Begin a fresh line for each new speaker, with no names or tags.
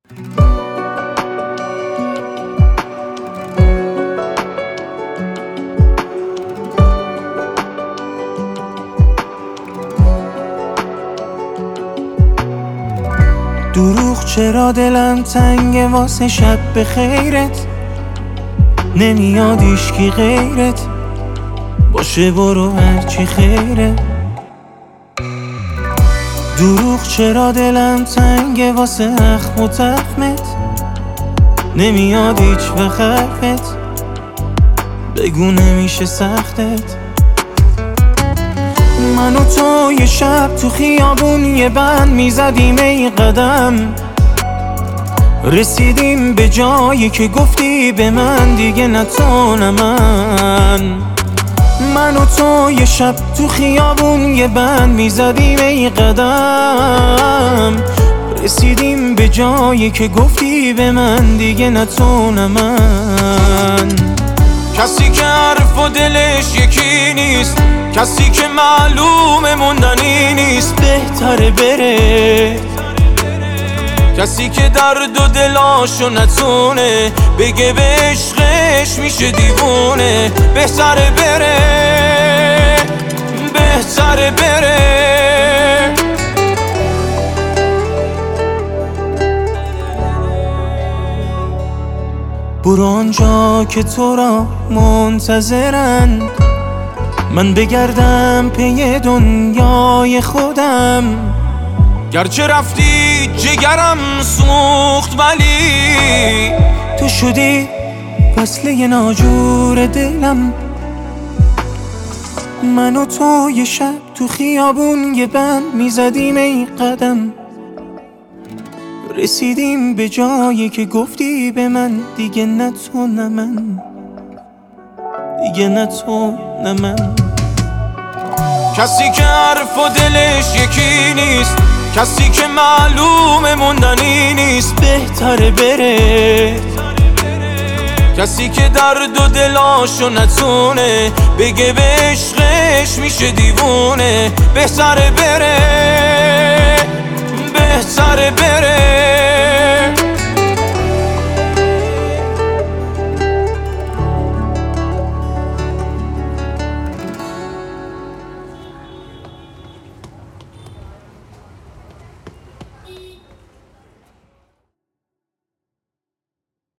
دروغ چرا دلم تنگه واسه شب به خیرت، نمیاد ایشکی غیرت باشه، برو هرچی خیره. دروغ چرا دلم تنگه واسه اخم و تخمت، نمیاد هیچ وقت حرفت، بگو نمیشه سختت. من و تو یه شب تو خیابون یه بند میزدیم ای قدم، رسیدیم به جایی که گفتی به من دیگه نه تو نه من و تو یه شب تو خیابون یه بند میزدیم ای قدم، رسیدیم به جایی که گفتی به من دیگه نه تو نه من.
کسی که حرف و دلش یکی نیست، کسی که معلوم موندنی نیست،
بهتره بره.
کسی که درد و دلاشو نتونه بگه به عشقش میشه دیوونه، بهتره بره، بهتره بره.
برو آنجا که تو را منتظرن، من بگردم پی دنیای خودم.
گرچه رفتی جگرم سوخت ولی
تو شدی وصله ناجور دلم. من و تو یه شب تو خیابون یه بند میزدیم ای قدم، رسیدیم به جایی که گفتی به من دیگه نه تو نه من، دیگه نه تو نه من.
کسی که حرف و دلش یکی نیست، کسی که معلوم موندنی نیست،
بهتره بره.
کسی که درد و دلاشو نتونه بگه به عشقش میشه دیوونه، بهتره بره، بهتره بره.